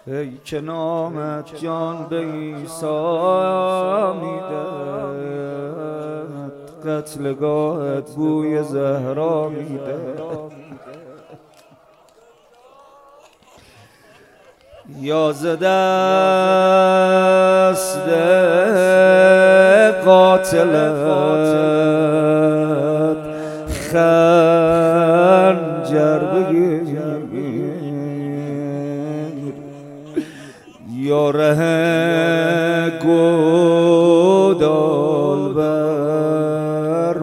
ای که نامت جان به عیسی میدهد، قتلگاهت بوی زهرا میدهد. یا ز دست قاتلت خنجر بگیر، یا ره گودال بر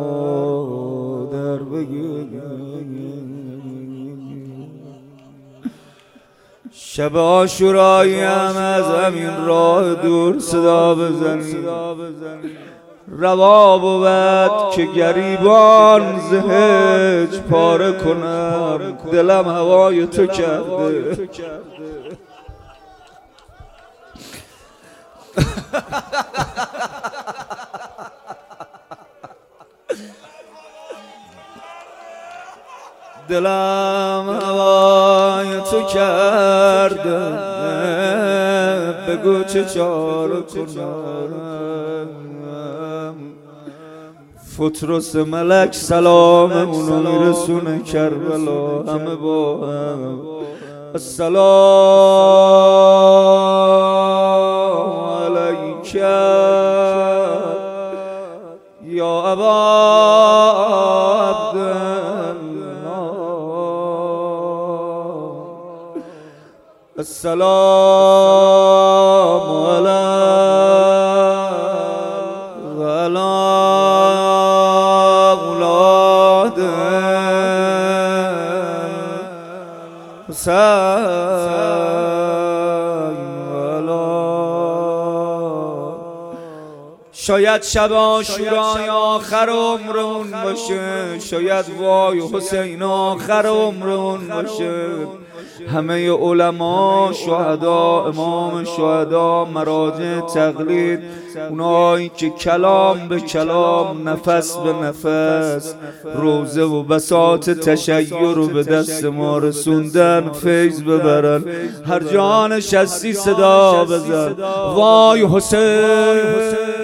مادر بگیر. شب عاشورایی هم از همین راه دور صدا بزنی، روا بود که گریبان ز هجر پاره کنم، دلم هوای تو کرده. دلم هوای تو کرده، بگو چه چاره کنم. فترس ملک سلاممونو میرسونه کربلا، همه با هم السلام علیک یا ابا السلام علیک وعلی اولاد شاید شب عاشورای آخر عمرمون باشه، شاید وای حسین آخر عمرمون باشه. همه علما، شهدا، امام شهدا، مراجع تقلید، اونایی که کلام به کلام، نفس به نفس، روزه و بساط تشیع رو به دست ما رسوندن، فیض ببرن. هر جا نشستی صدا بزن وای حسین.